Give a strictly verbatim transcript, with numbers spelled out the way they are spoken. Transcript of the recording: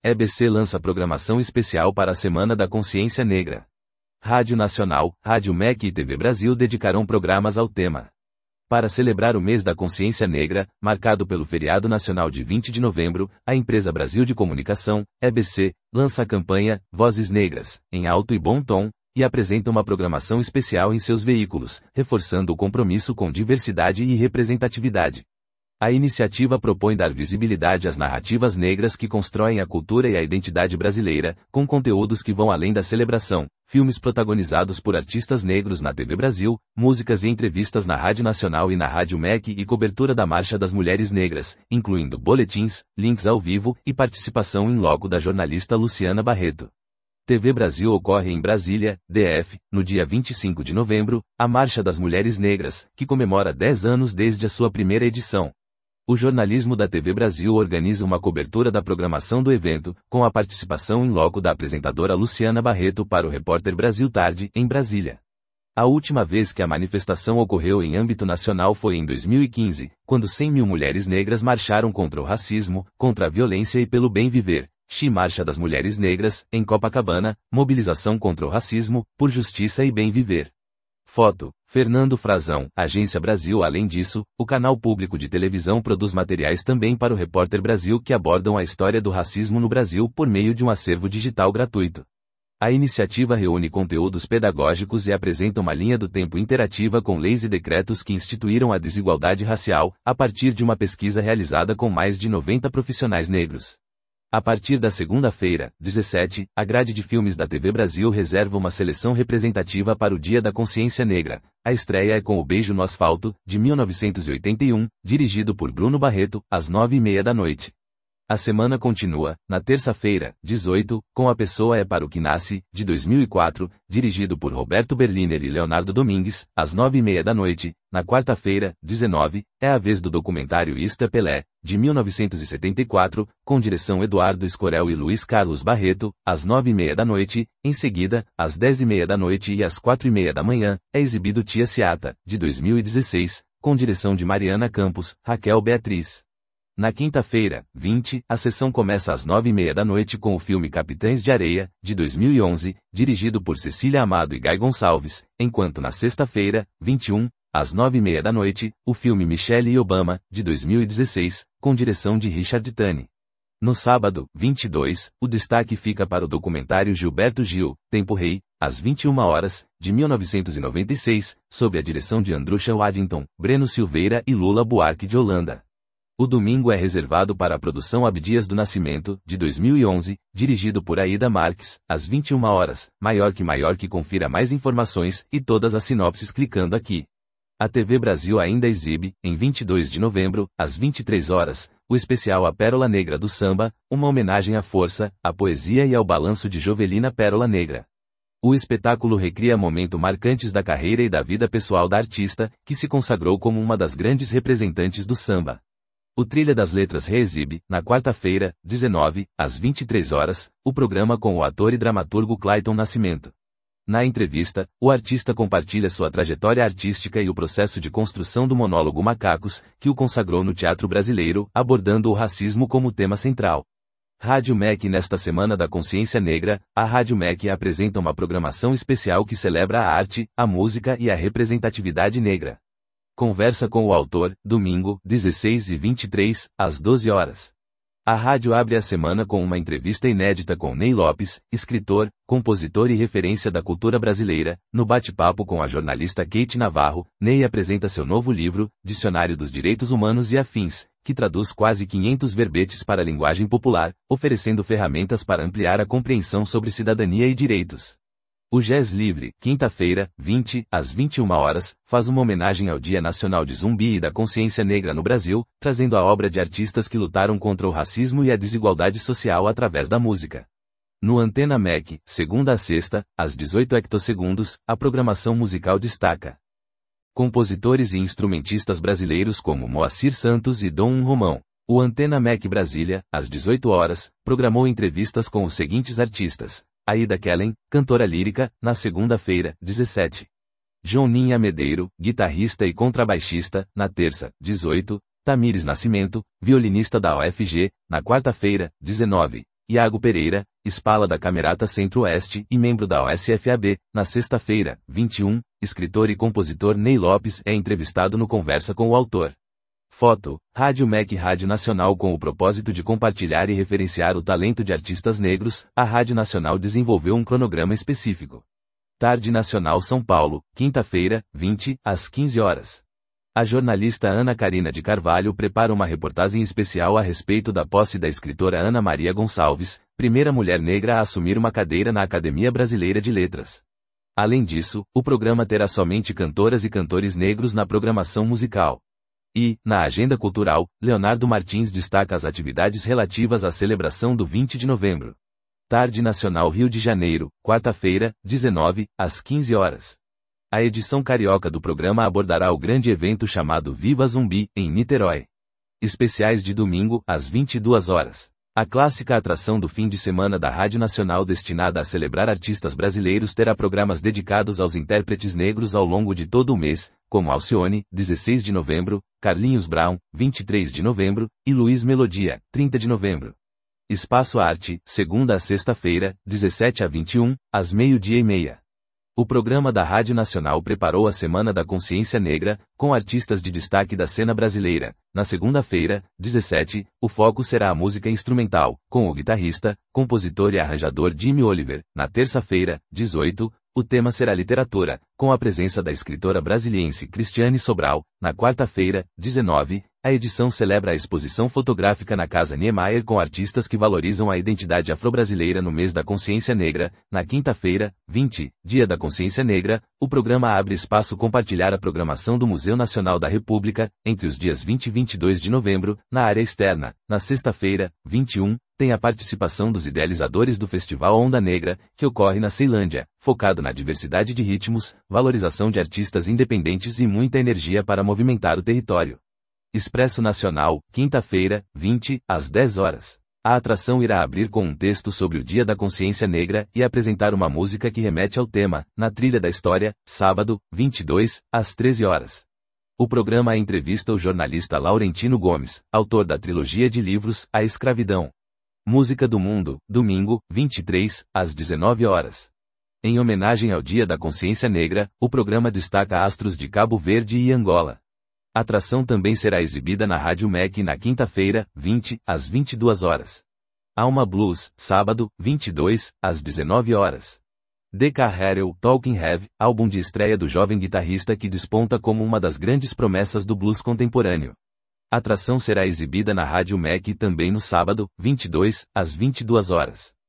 E B C lança programação especial para a Semana da Consciência Negra. Rádio Nacional, Rádio M E C e T V Brasil dedicarão programas ao tema. Para celebrar o mês da consciência negra, marcado pelo feriado nacional de vinte de novembro, a empresa Brasil de Comunicação, E B C, lança a campanha Vozes Negras, em alto e bom tom, e apresenta uma programação especial em seus veículos, reforçando o compromisso com diversidade e representatividade. A iniciativa propõe dar visibilidade às narrativas negras que constroem a cultura e a identidade brasileira, com conteúdos que vão além da celebração, filmes protagonizados por artistas negros na T V Brasil, músicas e entrevistas na Rádio Nacional e na Rádio M E C e cobertura da Marcha das Mulheres Negras, incluindo boletins, links ao vivo e participação em loco da jornalista Luciana Barreto. T V Brasil ocorre em Brasília, D F, no dia vinte e cinco de novembro, a Marcha das Mulheres Negras, que comemora dez anos desde a sua primeira edição. O jornalismo da T V Brasil organiza uma cobertura da programação do evento, com a participação em loco da apresentadora Luciana Barreto para o Repórter Brasil Tarde, em Brasília. A última vez que a manifestação ocorreu em âmbito nacional foi em dois mil e quinze, quando cem mil mulheres negras marcharam contra o racismo, contra a violência e pelo bem viver. X Marcha das Mulheres Negras, em Copacabana, mobilização contra o racismo, por justiça e bem viver. Foto, Fernando Frazão, Agência Brasil. Além disso, o canal público de televisão produz materiais também para o Repórter Brasil que abordam a história do racismo no Brasil por meio de um acervo digital gratuito. A iniciativa reúne conteúdos pedagógicos e apresenta uma linha do tempo interativa com leis e decretos que instituíram a desigualdade racial, a partir de uma pesquisa realizada com mais de noventa profissionais negros. A partir da segunda-feira, dezessete, a grade de filmes da T V Brasil reserva uma seleção representativa para o Dia da Consciência Negra. A estreia é com O Beijo no Asfalto, de mil novecentos e oitenta e um, dirigido por Bruno Barreto, às nove e meia da noite. A semana continua, na terça-feira, dezoito, com A Pessoa é para o que Nasce, de dois mil e quatro, dirigido por Roberto Berliner e Leonardo Domingues, às nove e meia da noite. Na quarta-feira, dezenove, é a vez do documentário Isto é Pelé, de mil novecentos e setenta e quatro, com direção Eduardo Escorel e Luiz Carlos Barreto, às nove e meia da noite. Em seguida, às dez e meia da noite e às quatro e meia da manhã, é exibido Tia Seata, de dois mil e dezesseis, com direção de Mariana Campos, Raquel Beatriz. Na quinta-feira, vinte, a sessão começa às nove e meia da noite com o filme Capitães de Areia, de dois mil e onze, dirigido por Cecília Amado e Guy Gonçalves, enquanto na sexta-feira, vinte e um, às nove e meia da noite, o filme Michelle e Obama, de dois mil e dezesseis, com direção de Richard Tani. No sábado, vinte e dois, o destaque fica para o documentário Gilberto Gil, Tempo Rei, às vinte e uma horas, de mil novecentos e noventa e seis, sob a direção de Andrusha Waddington, Breno Silveira e Lula Buarque de Holanda. O domingo é reservado para a produção Abdias do Nascimento, de dois mil e onze, dirigido por Aida Marques, às vinte e uma horas, maior que maior que confira mais informações e todas as sinopses clicando aqui. A T V Brasil ainda exibe, em vinte e dois de novembro, às vinte e três horas, o especial A Pérola Negra do Samba, uma homenagem à força, à poesia e ao balanço de Jovelina Pérola Negra. O espetáculo recria momentos marcantes da carreira e da vida pessoal da artista, que se consagrou como uma das grandes representantes do samba. O Trilha das Letras reexibe, na quarta-feira, dezenove, às vinte e três horas, o programa com o ator e dramaturgo Clayton Nascimento. Na entrevista, o artista compartilha sua trajetória artística e o processo de construção do monólogo Macacos, que o consagrou no teatro brasileiro, abordando o racismo como tema central. Rádio M E C. Nesta Semana da Consciência Negra, a Rádio M E C apresenta uma programação especial que celebra a arte, a música e a representatividade negra. Conversa com o autor, domingo, dezesseis e vinte e três, às doze horas. A rádio abre a semana com uma entrevista inédita com Ney Lopes, escritor, compositor e referência da cultura brasileira. No bate-papo com a jornalista Kate Navarro, Ney apresenta seu novo livro, Dicionário dos Direitos Humanos e Afins, que traduz quase quinhentos verbetes para a linguagem popular, oferecendo ferramentas para ampliar a compreensão sobre cidadania e direitos. O Jazz Livre, quinta-feira, vinte, às vinte e uma horas, faz uma homenagem ao Dia Nacional de Zumbi e da Consciência Negra no Brasil, trazendo a obra de artistas que lutaram contra o racismo e a desigualdade social através da música. No Antena M E C, segunda a sexta, às dezoito hectossegundos, a programação musical destaca compositores e instrumentistas brasileiros como Moacir Santos e Dom Romão. O Antena M E C Brasília, às dezoito horas, programou entrevistas com os seguintes artistas: Aida Kellen, cantora lírica, na segunda-feira, dezessete. Joninha Medeiro, guitarrista e contrabaixista, na terça, dezoito. Tamires Nascimento, violinista da U F G, na quarta-feira, dezenove. Iago Pereira, Espala da Camerata Centro-Oeste e membro da O S F A B, na sexta-feira, vinte e um, escritor e compositor Ney Lopes é entrevistado no Conversa com o Autor. Foto, Rádio M E C Rádio Nacional. Com o propósito de compartilhar e referenciar o talento de artistas negros, a Rádio Nacional desenvolveu um cronograma específico. Tarde Nacional São Paulo, quinta-feira, vinte, às quinze horas. A jornalista Ana Karina de Carvalho prepara uma reportagem especial a respeito da posse da escritora Ana Maria Gonçalves, primeira mulher negra a assumir uma cadeira na Academia Brasileira de Letras. Além disso, o programa terá somente cantoras e cantores negros na programação musical. E, na agenda cultural, Leonardo Martins destaca as atividades relativas à celebração do vinte de novembro. Tarde Nacional Rio de Janeiro, quarta-feira, dezenove, às quinze horas. A edição carioca do programa abordará o grande evento chamado Viva Zumbi, em Niterói. Especiais de domingo, às vinte e duas horas. A clássica atração do fim de semana da Rádio Nacional destinada a celebrar artistas brasileiros terá programas dedicados aos intérpretes negros ao longo de todo o mês, como Alcione, dezesseis de novembro, Carlinhos Brown, vinte e três de novembro, e Luiz Melodia, trinta de novembro. Espaço Arte, segunda a sexta-feira, dezessete a vinte e um, às meio-dia e meia. O programa da Rádio Nacional preparou a Semana da Consciência Negra, com artistas de destaque da cena brasileira. Na segunda-feira, dezessete, o foco será a música instrumental, com o guitarrista, compositor e arranjador Jimmy Oliver. Na terça-feira, dezoito, o tema será literatura, com a presença da escritora brasiliense Cristiane Sobral. Na quarta-feira, dezenove, a edição celebra a exposição fotográfica na Casa Niemeyer com artistas que valorizam a identidade afro-brasileira no mês da consciência negra. Na quinta-feira, vinte, Dia da Consciência Negra, o programa abre espaço compartilhar a programação do Museu Nacional da República, entre os dias vinte e vinte e dois de novembro, na área externa. Na sexta-feira, vinte e um, tem a participação dos idealizadores do Festival Onda Negra, que ocorre na Ceilândia, focado na diversidade de ritmos, valorização de artistas independentes e muita energia para movimentar o território. Expresso Nacional, quinta-feira, vinte, às dez horas. A atração irá abrir com um texto sobre o Dia da Consciência Negra e apresentar uma música que remete ao tema, na trilha da história, sábado, vinte e dois, às treze horas. O programa entrevista o jornalista Laurentino Gomes, autor da trilogia de livros A Escravidão. Música do Mundo, domingo, vinte e três, às dezenove horas. Em homenagem ao Dia da Consciência Negra, o programa destaca astros de Cabo Verde e Angola. A atração também será exibida na Rádio M E C na quinta-feira, vinte, às vinte e duas horas. Alma Blues, sábado, vinte e dois, às dezenove horas. D K Harrell, Talking Heavy, álbum de estreia do jovem guitarrista que desponta como uma das grandes promessas do blues contemporâneo. A atração será exibida na Rádio M E C também no sábado, vinte e dois, às vinte e duas horas.